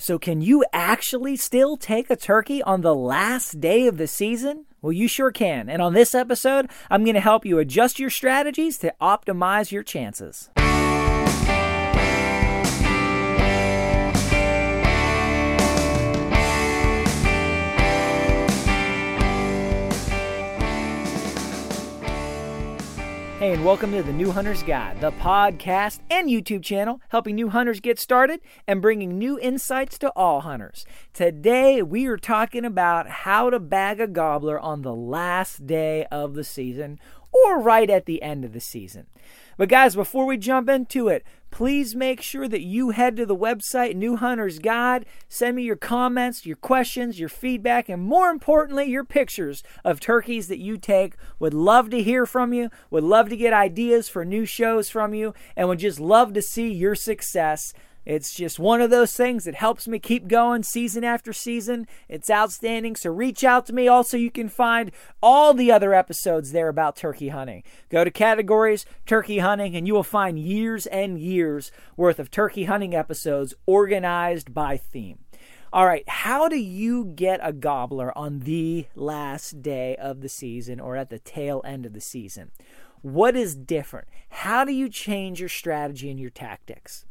So can you actually still take a turkey on the last day of the season? Well, you sure can. And on this episode, I'm going to help you adjust your strategies to optimize your chances. Hey, and welcome to the New Hunter's Guide, the podcast and YouTube channel helping new hunters get started and bringing new insights to all hunters. Today, we are talking about how to bag a gobbler on the last day of the season or right at the end of the season. But guys, before we jump into it, please make sure that you head to the website, New Hunter's Guide. Send me your comments, your questions, your feedback, and more importantly, your pictures of turkeys that you take. Would love to hear from you, would love to get ideas for new shows from you, and would just love to see your success. It's just one of those things that helps me keep going season after season. It's outstanding, so reach out to me. Also, you can find all the other episodes there about turkey hunting. Go to categories, turkey hunting, and you will find years and years worth of turkey hunting episodes organized by theme. All right, how do you get a gobbler on the last day of the season or at the tail end of the season? What is different? How do you change your strategy and your tactics?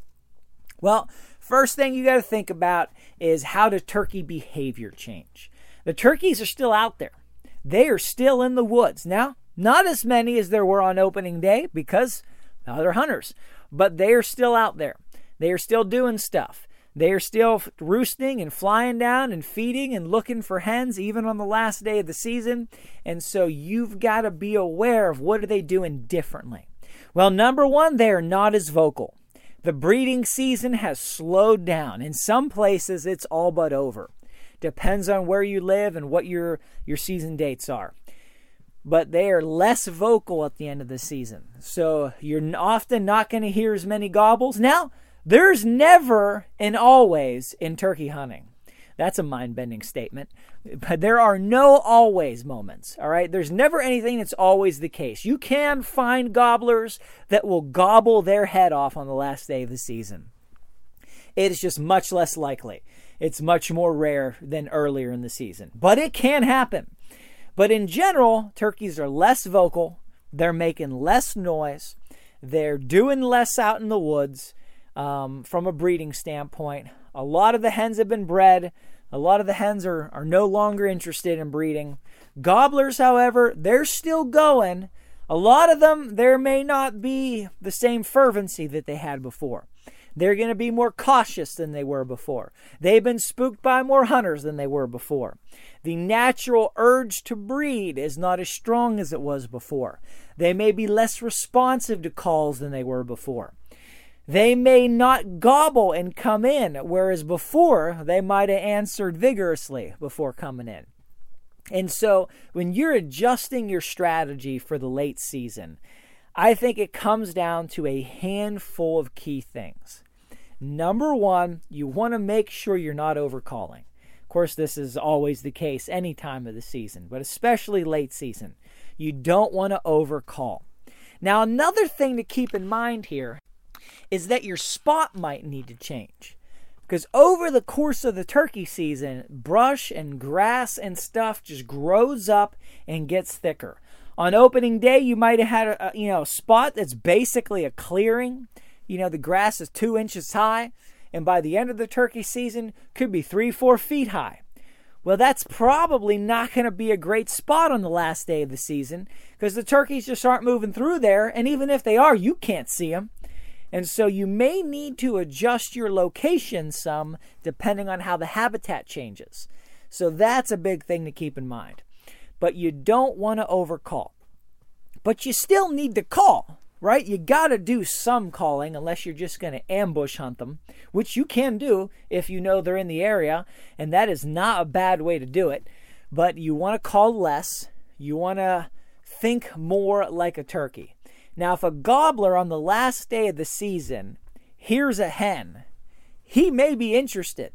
Well, first thing you got to think about is how does turkey behavior change? The turkeys are still out there. They are still in the woods. Now, not as many as there were on opening day because they're hunters, but they are still out there. They are still doing stuff. They are still roosting and flying down and feeding and looking for hens even on the last day of the season. And so you've got to be aware of what are they doing differently. Well, number one, they are not as vocal. The breeding season has slowed down. In some places, it's all but over. Depends on where you live and what your season dates are. But they are less vocal at the end of the season. So you're often not going to hear as many gobbles. Now, there's never and always in turkey hunting. That's a mind-bending statement. But there are no always moments, all right? There's never anything that's always the case. You can find gobblers that will gobble their head off on the last day of the season. It is just much less likely. It's much more rare than earlier in the season. But it can happen. But in general, turkeys are less vocal. They're making less noise. They're doing less out in the woods from a breeding standpoint. A lot of the hens have been bred. A lot of the hens are no longer interested in breeding. Gobblers, however, they're still going. A lot of them, there may not be the same fervency that they had before. They're going to be more cautious than they were before. They've been spooked by more hunters than they were before. The natural urge to breed is not as strong as it was before. They may be less responsive to calls than they were before. They may not gobble and come in, whereas before they might have answered vigorously before coming in. And so when you're adjusting your strategy for the late season, I think it comes down to a handful of key things. Number one, you want to make sure you're not overcalling. Of course, this is always the case any time of the season, but especially late season. You don't want to overcall. Now, another thing to keep in mind here is that your spot might need to change. Because over the course of the turkey season, brush and grass and stuff just grows up and gets thicker. On opening day, you might have had a spot that's basically a clearing. The grass is 2 inches high, and by the end of the turkey season, could be 3-4 feet high. Well, that's probably not going to be a great spot on the last day of the season because the turkeys just aren't moving through there, and even if they are, you can't see them. And so you may need to adjust your location some depending on how the habitat changes. So that's a big thing to keep in mind. But you don't want to overcall. But you still need to call, right? You got to do some calling unless you're just going to ambush hunt them, which you can do if you know they're in the area. And that is not a bad way to do it. But you want to call less. You want to think more like a turkey. Now, if a gobbler on the last day of the season hears a hen, he may be interested,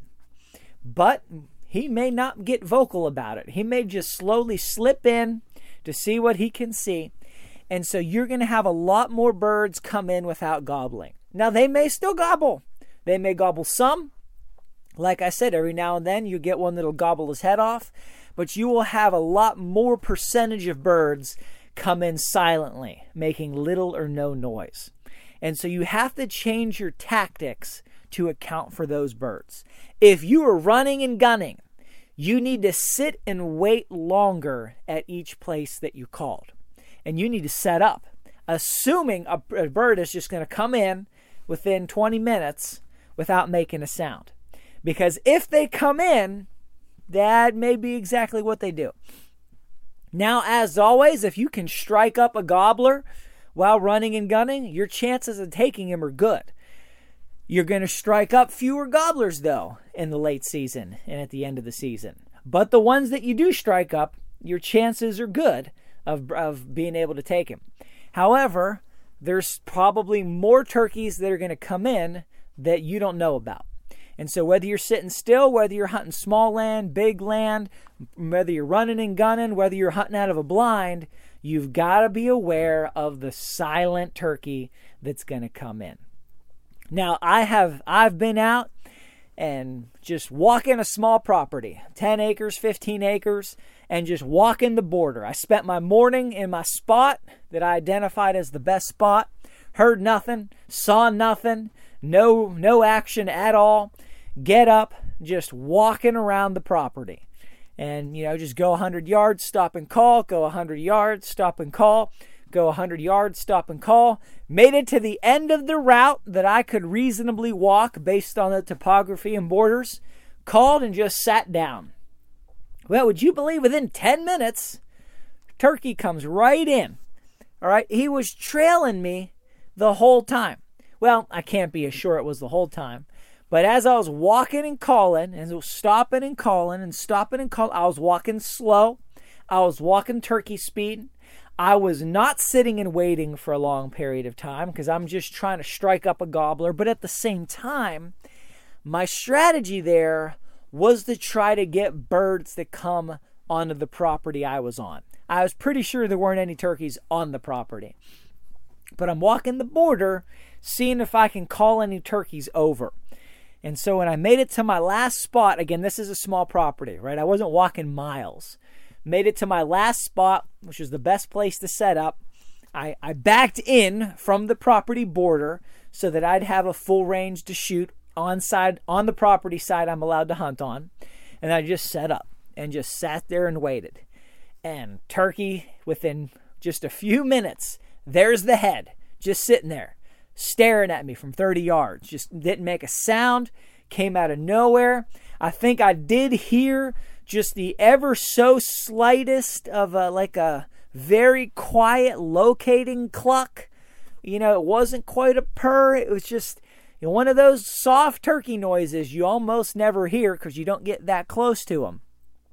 but he may not get vocal about it. He may just slowly slip in to see what he can see. And so you're going to have a lot more birds come in without gobbling. Now, they may still gobble. They may gobble some, Like I said, every now and then you get one that'll gobble his head off, but you will have a lot more percentage of birds come in silently, making little or no noise. And so you have to change your tactics to account for those birds. If you are running and gunning, you need to sit and wait longer at each place that you called. And you need to set up, assuming a bird is just going to come in within 20 minutes without making a sound. Because if they come in, that may be exactly what they do. Now, as always, if you can strike up a gobbler while running and gunning, your chances of taking him are good. You're going to strike up fewer gobblers, though, in the late season and at the end of the season. But the ones that you do strike up, your chances are good of being able to take him. However, there's probably more turkeys that are going to come in that you don't know about. And so whether you're sitting still, whether you're hunting small land, big land, whether you're running and gunning, whether you're hunting out of a blind, you've got to be aware of the silent turkey that's going to come in. Now, I've been out and just walking a small property, 10 acres, 15 acres, and just walking the border. I spent my morning in my spot that I identified as the best spot, heard nothing, saw nothing, no action at all. Get up, just walking around the property. And, just go 100 yards, stop and call, go 100 yards, stop and call, go 100 yards, stop and call. Made it to the end of the route that I could reasonably walk based on the topography and borders. Called and just sat down. Well, would you believe within 10 minutes, turkey comes right in. All right, he was trailing me the whole time. Well, I can't be as sure it was the whole time. But as I was walking and calling, and stopping and calling, and stopping and calling, I was walking slow. I was walking turkey speed. I was not sitting and waiting for a long period of time because I'm just trying to strike up a gobbler. But at the same time, my strategy there was to try to get birds that come onto the property I was on. I was pretty sure there weren't any turkeys on the property. But I'm walking the border, seeing if I can call any turkeys over. And so when I made it to my last spot, again, this is a small property, right? I wasn't walking miles. Made it to my last spot, which was the best place to set up. I backed in from the property border so that I'd have a full range to shoot on the property side I'm allowed to hunt on. And I just set up and just sat there and waited. And turkey, within just a few minutes, there's the head, just sitting there, staring at me from 30 yards. Just didn't make a sound, came out of nowhere. I think I did hear just the ever so slightest of a very quiet locating cluck. It wasn't quite a purr. It was just one of those soft turkey noises you almost never hear because you don't get that close to them.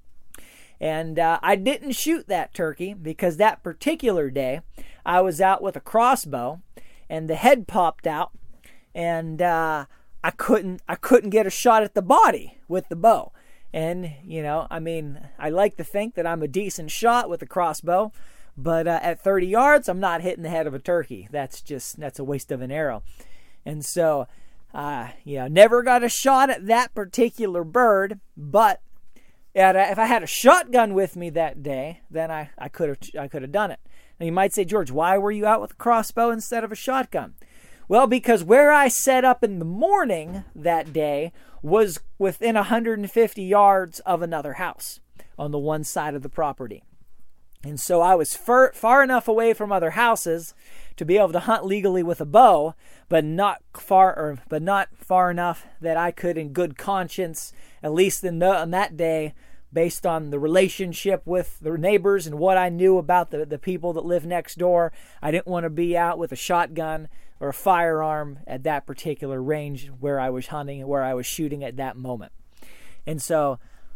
And I didn't shoot that turkey because that particular day I was out with a crossbow and the head popped out and I couldn't get a shot at the body with the bow. And, I like to think that I'm a decent shot with a crossbow, but at 30 yards, I'm not hitting the head of a turkey. That's a waste of an arrow. And so, never got a shot at that particular bird, but if I had a shotgun with me that day, then I could have done it. Now you might say, George, why were you out with a crossbow instead of a shotgun? Well, because where I set up in the morning that day was within 150 yards of another house on the one side of the property. And so I was far enough away from other houses to be able to hunt legally with a bow, but not far enough that I could, in good conscience, at least on that day, based on the relationship with the neighbors and what I knew about the people that live next door, I didn't want to be out with a shotgun or a firearm at that particular range where I was hunting and where I was shooting at that moment. And so,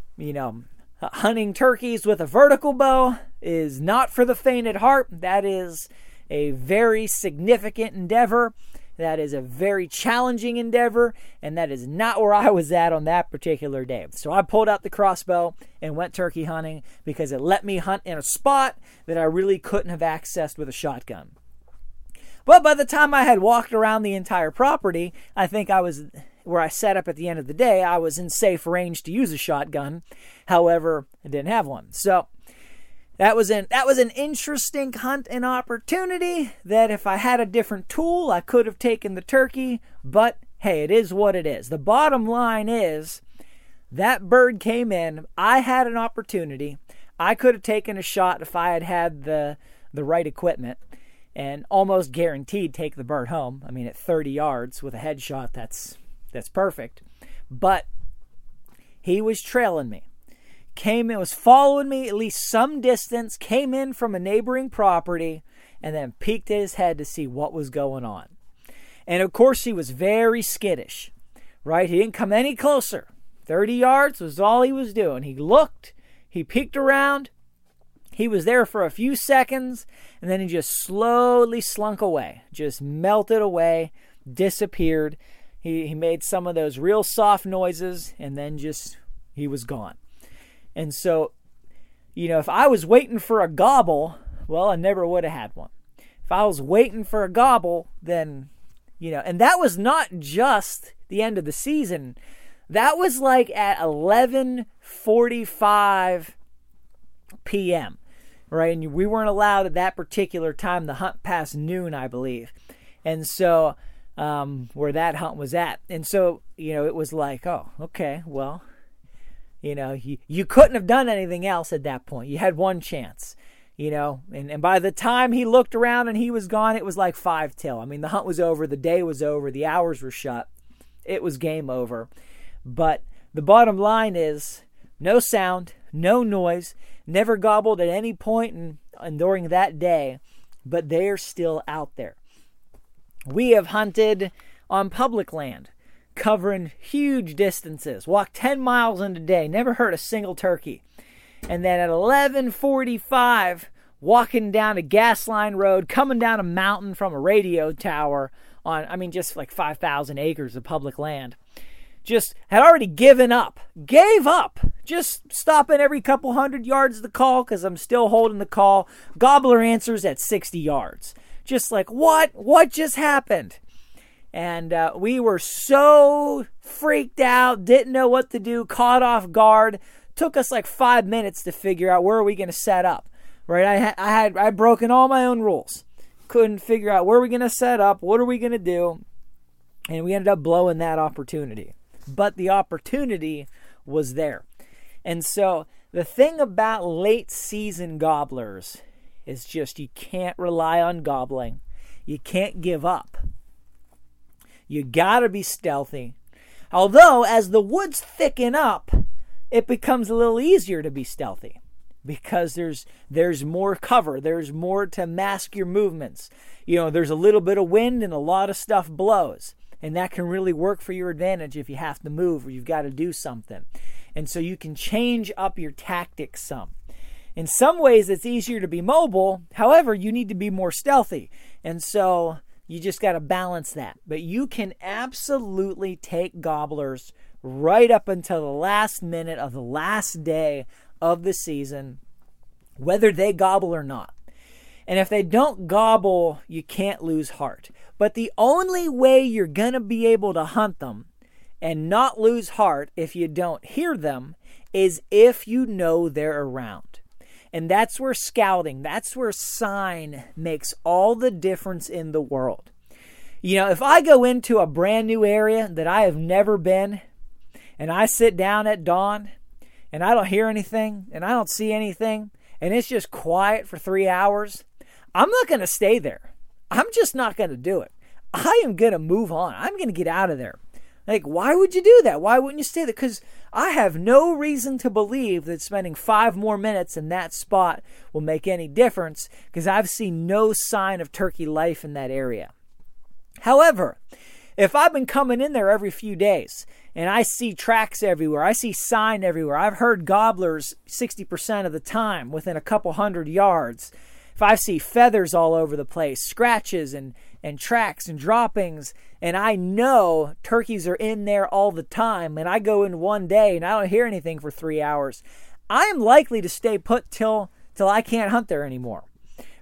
hunting turkeys with a vertical bow is not for the faint at heart. That is a very significant endeavor. That is a very challenging endeavor, and that is not where I was at on that particular day. So I pulled out the crossbow and went turkey hunting because it let me hunt in a spot that I really couldn't have accessed with a shotgun. But by the time I had walked around the entire property, I think I was where I set up at the end of the day, I was in safe range to use a shotgun. However, I didn't have one. So that was an interesting hunt and opportunity that if I had a different tool, I could have taken the turkey. But hey, it is what it is. The bottom line is that bird came in. I had an opportunity. I could have taken a shot if I had had the right equipment and almost guaranteed take the bird home. I mean, at 30 yards with a headshot, that's perfect. But he was trailing me. Came in, was following me at least some distance, came in from a neighboring property, and then peeked at his head to see what was going on. And of course, he was very skittish, right? He didn't come any closer. 30 yards was all he was doing. He looked, he peeked around, he was there for a few seconds, and then he just slowly slunk away, just melted away, disappeared. He made some of those real soft noises, and then he was gone. And so, if I was waiting for a gobble, well, I never would have had one. If I was waiting for a gobble, then, and that was not just the end of the season. That was like at 11:45 p.m., right? And we weren't allowed at that particular time to hunt past noon, I believe. And so, where that hunt was at. And so, it was like, oh, okay, well, you couldn't have done anything else at that point. You had one chance, and by the time he looked around and he was gone, it was like 5 till. I mean, the hunt was over, the day was over, the hours were shut. It was game over. But the bottom line is no sound, no noise, never gobbled at any point and during that day, but they're still out there. We have hunted on public land, covering huge distances, walked 10 miles in a day, never heard a single turkey. And then at 11:45, walking down a gas line road, coming down a mountain from a radio tower on, just like 5,000 acres of public land. Just had already gave up, just stopping every couple hundred yards to call because I'm still holding the call. Gobbler answers at 60 yards. Just like, what just happened? And we were so freaked out, didn't know what to do, caught off guard. Took us like 5 minutes to figure out where are we going to set up. Right? I'd broken all my own rules. Couldn't figure out where we're going to set up, what are we going to do, and we ended up blowing that opportunity. But the opportunity was there. And so the thing about late season gobblers is just you can't rely on gobbling. You can't give up. You gotta be stealthy. Although, as the woods thicken up, it becomes a little easier to be stealthy because there's more cover. There's more to mask your movements. There's a little bit of wind and a lot of stuff blows. And that can really work for your advantage if you have to move or you've got to do something. And so you can change up your tactics some. In some ways, it's easier to be mobile. However, you need to be more stealthy. And so you just got to balance that. But you can absolutely take gobblers right up until the last minute of the last day of the season, whether they gobble or not. And if they don't gobble, you can't lose heart. But the only way you're going to be able to hunt them and not lose heart if you don't hear them is if you know they're around. And that's where scouting, that's where sign makes all the difference in the world. If I go into a brand new area that I have never been, and I sit down at dawn, and I don't hear anything, and I don't see anything, and it's just quiet for 3 hours, I'm not going to stay there. I'm just not going to do it. I am going to move on. I'm going to get out of there. Like, why would you do that? Why wouldn't you stay there? Because I have no reason to believe that spending 5 more minutes in that spot will make any difference because I've seen no sign of turkey life in that area. However, if I've been coming in there every few days and I see tracks everywhere, I see sign everywhere, I've heard gobblers 60% of the time within a couple hundred yards, if I see feathers all over the place, scratches and tracks and droppings, and I know turkeys are in there all the time, and I go in one day and I don't hear anything for 3 hours, I am likely to stay put till I can't hunt there anymore.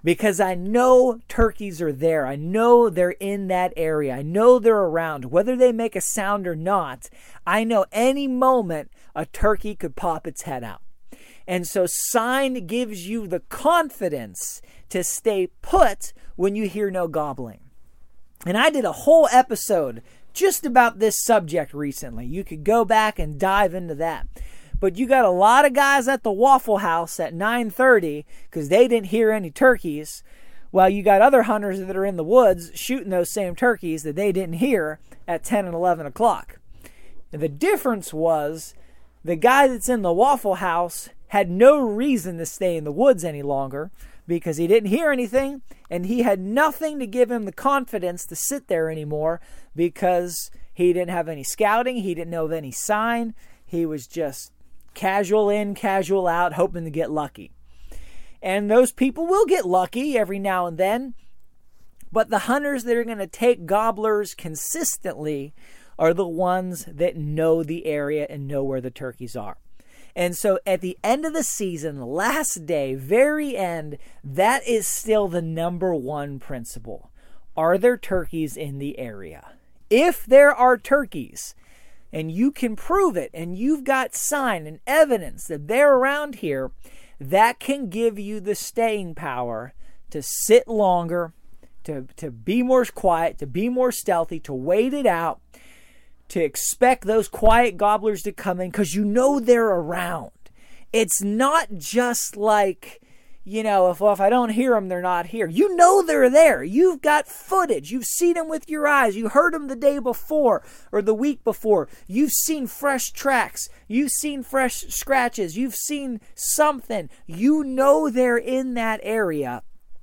because I know turkeys are there. I know they're in that area. I know they're around. Whether they make a sound or not, I know any moment a turkey could pop its head out. And so sign gives you the confidence to stay put when you hear no gobbling. And I did a whole episode just about this subject recently. You could go back and dive into that. But you got a lot of guys at the Waffle House at 9:30 because they didn't hear any turkeys, while you got other hunters that are in the woods shooting those same turkeys that they didn't hear at 10 and 11 o'clock. And the difference was the guy that's in the Waffle House had no reason to stay in the woods any longer because he didn't hear anything, and he had nothing to give him the confidence to sit there anymore because he didn't have any scouting, he didn't know of any sign, he was just casual in, casual out, hoping to get lucky. And those people will get lucky every now and then, but the hunters that are going to take gobblers consistently are the ones that know the area and know where the turkeys are. And so at the end of the season, last day, very end, that is still the number one principle. Are there turkeys in the area? If there are turkeys, and you can prove it, and you've got sign and evidence that they're around here, that can give you the staying power to sit longer, to be more quiet, to be more stealthy, to wait it out, to expect those quiet gobblers to come in because you know they're around. It's not just like, if I don't hear them, they're not here. You know they're there. You've got footage. You've seen them with your eyes. You heard them the day before or the week before. You've seen fresh tracks. You've seen fresh scratches. You've seen something. You know they're in that area.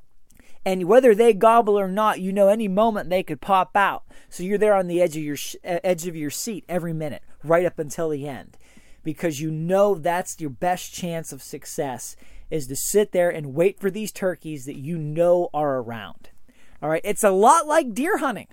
And whether they gobble or not, any moment they could pop out. So you're there on the edge of your seat every minute, right up until the end. Because that's your best chance of success, is to sit there and wait for these turkeys that you know are around. All right, it's a lot like deer hunting.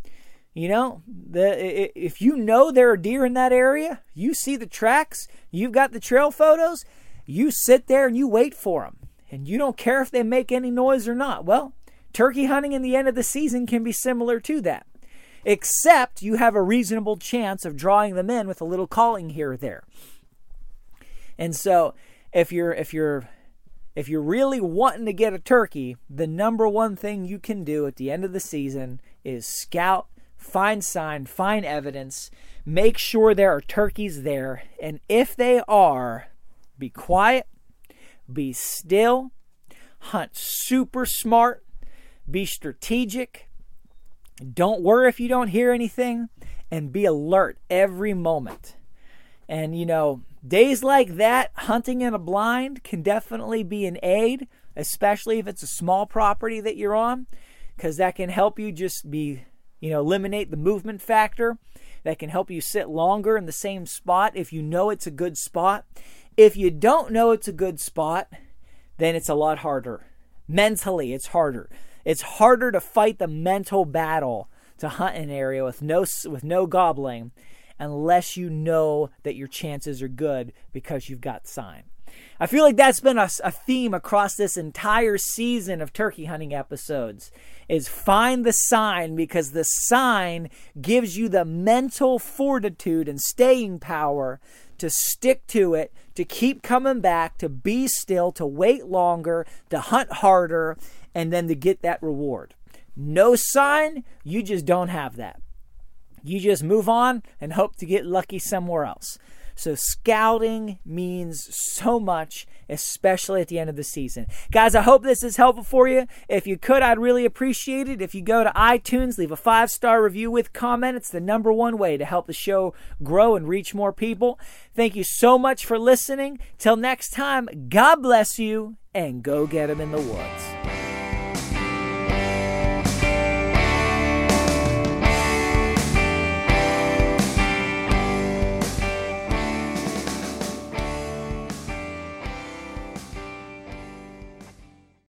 If you know there are deer in that area, you see the tracks, you've got the trail photos, you sit there and you wait for them. And you don't care if they make any noise or not. Well, turkey hunting in the end of the season can be similar to that. Except you have a reasonable chance of drawing them in with a little calling here or there. And so if you're really wanting to get a turkey, the number one thing you can do at the end of the season is scout, find sign, find evidence, make sure there are turkeys there, and if they are, be quiet, be still, hunt super smart, be strategic, don't worry if you don't hear anything, and be alert every moment. And days like that, hunting in a blind can definitely be an aid, especially if it's a small property that you're on, because that can help you just eliminate the movement factor. That can help you sit longer in the same spot if you know it's a good spot. If you don't know it's a good spot, then it's a lot harder. Mentally, it's harder. It's harder to fight the mental battle to hunt an area with no gobbling unless you know that your chances are good because you've got sign. I feel like that's been a theme across this entire season of turkey hunting episodes, is find the sign, because the sign gives you the mental fortitude and staying power to stick to it, to keep coming back, to be still, to wait longer, to hunt harder, and then to get that reward. No sign, you just don't have that. You just move on and hope to get lucky somewhere else. So scouting means so much, especially at the end of the season. Guys, I hope this is helpful for you. If you could, I'd really appreciate it. If you go to iTunes, leave a 5-star review with comment. It's the number one way to help the show grow and reach more people. Thank you so much for listening. Till next time, God bless you, and go get 'em in the woods.